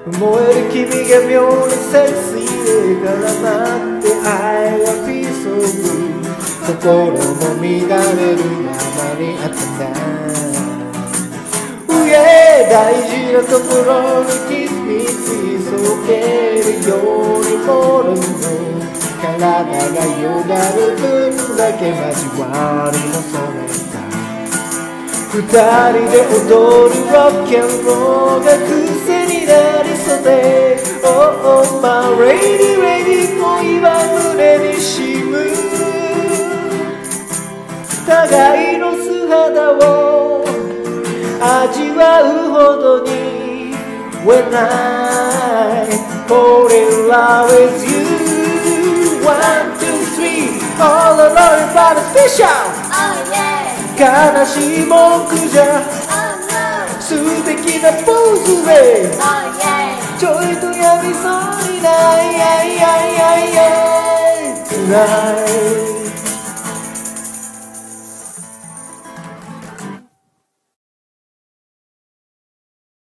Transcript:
燃える君が妙にセクシーで絡まって I love you so good 心も乱れるままにあったな大事なところに Kiss me please 溶けるようにもろの体がよだる分だけ交わりも染めた二人で踊るロッキンロールが癖になりそうで Oh oh my lady lady 恋は胸にしむ互いの素肌を味わうほどに When I fall in love with you 1, 2, 3 All alone but special Oh yeah 悲しい文句じゃ Oh no 素敵なポーズで Oh yeah ちょいとやみそうにない Tonight